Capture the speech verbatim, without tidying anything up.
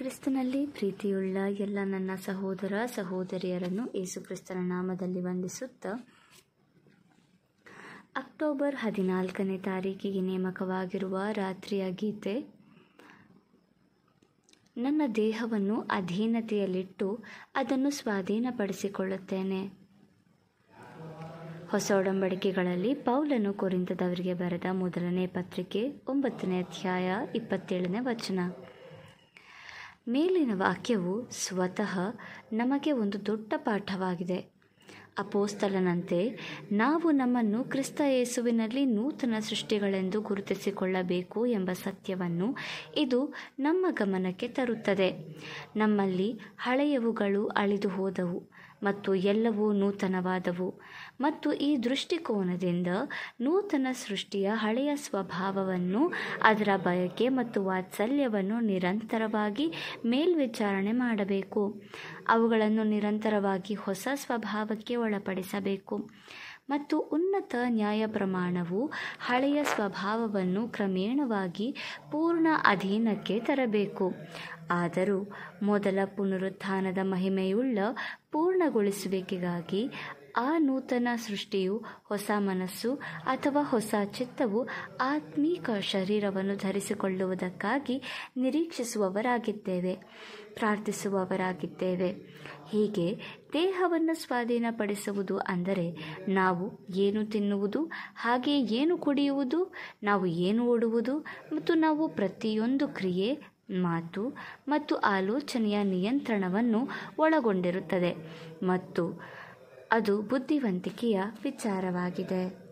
ಕ್ರಿಸ್ತನಲ್ಲಿ ಪ್ರೀತಿಯುಳ್ಳ ಎಲ್ಲ ನನ್ನ ಸಹೋದರ ಸಹೋದರಿಯರನ್ನು ಯೇಸು ಕ್ರಿಸ್ತನ ನಾಮದಲ್ಲಿ ವಂದಿಸುತ್ತಾ, ಅಕ್ಟೋಬರ್ ಹದಿನಾಲ್ಕನೇ ತಾರೀಕಿಗೆ ನೇಮಕವಾಗಿರುವ ರಾತ್ರಿಯ ಗೀತೆ. ನನ್ನ ದೇಹವನ್ನು ಅಧೀನತೆಯಲ್ಲಿಟ್ಟು ಅದನ್ನು ಸ್ವಾಧೀನಪಡಿಸಿಕೊಳ್ಳುತ್ತೇನೆ. ಹೊಸ ಒಡಂಬಡಿಕೆಗಳಲ್ಲಿ ಪೌಲನು ಕೊರಿಂಥದವರಿಗೆ ಬರೆದ ಮೊದಲನೇ ಪತ್ರಿಕೆ ಒಂಬತ್ತನೇ ಅಧ್ಯಾಯ ಇಪ್ಪತ್ತೇಳನೇ ವಚನ. ಮೇಲಿನ ವಾಕ್ಯವು ಸ್ವತಃ ನಮಗೆ ಒಂದು ದೊಡ್ಡ ಪಾಠವಾಗಿದೆ. ಅಪೋಸ್ತಲನಂತೆ ನಾವು ನಮ್ಮನ್ನು ಕ್ರಿಸ್ತ ಯೇಸುವಿನಲ್ಲಿ ನೂತನ ಸೃಷ್ಟಿಗಳೆಂದು ಗುರುತಿಸಿಕೊಳ್ಳಬೇಕು ಎಂಬ ಸತ್ಯವನ್ನು ಇದು ನಮ್ಮ ಗಮನಕ್ಕೆ ತರುತ್ತದೆ. ನಮ್ಮಲ್ಲಿ ಹಳೆಯವುಗಳು ಅಳಿದು ಹೋದವು ಮತ್ತು ಎಲ್ಲವೂ ನೂತನವಾದವು. ಮತ್ತು ಈ ದೃಷ್ಟಿಕೋನದಿಂದ ನೂತನ ಸೃಷ್ಟಿಯ ಹಳೆಯ ಸ್ವಭಾವವನ್ನು, ಅದರ ಬಯಕೆ ಮತ್ತು ವಾತ್ಸಲ್ಯವನ್ನು ನಿರಂತರವಾಗಿ ಮೇಲ್ವಿಚಾರಣೆ ಮಾಡಬೇಕು. ಅವುಗಳನ್ನು ನಿರಂತರವಾಗಿ ಹೊಸ ಸ್ವಭಾವಕ್ಕೆ ಒಳಪಡಿಸಬೇಕು. ಮತ್ತು ಉನ್ನತ ನ್ಯಾಯ ಪ್ರಮಾಣವು ಹಳೆಯ ಸ್ವಭಾವವನ್ನು ಕ್ರಮೇಣವಾಗಿ ಪೂರ್ಣ ಅಧೀನಕ್ಕೆ ತರಬೇಕು. ಆದರೂ ಮೊದಲ ಪುನರುತ್ಥಾನದ ಮಹಿಮೆಯುಳ್ಳ ಪೂರ್ಣಗೊಳಿಸುವಿಕೆಗಾಗಿ ಆ ನೂತನ ಸೃಷ್ಟಿಯು ಹೊಸ ಮನಸ್ಸು ಅಥವಾ ಹೊಸ ಚಿತ್ತವು ಆತ್ಮೀಕ ಶರೀರವನ್ನು ಧರಿಸಿಕೊಳ್ಳುವುದಕ್ಕಾಗಿ ನಿರೀಕ್ಷಿಸುವವರಾಗಿದ್ದೇವೆ, ಪ್ರಾರ್ಥಿಸುವವರಾಗಿದ್ದೇವೆ. ಹೀಗೆ ದೇಹವನ್ನು ಸ್ವಾಧೀನಪಡಿಸುವುದು ಅಂದರೆ ನಾವು ಏನು ತಿನ್ನುವುದು, ಹಾಗೆ ಏನು ಕುಡಿಯುವುದು, ನಾವು ಏನು ಉಡುವುದು ಮತ್ತು ನಾವು ಪ್ರತಿಯೊಂದು ಕ್ರಿಯೆ, ಮಾತು ಮತ್ತು ಆಲೋಚನೆಯ ನಿಯಂತ್ರಣವನ್ನು ಒಳಗೊಂಡಿರುತ್ತದೆ ಮತ್ತು ಅದು ಬುದ್ಧಿವಂತಿಕೆಯ ವಿಚಾರವಾಗಿದೆ.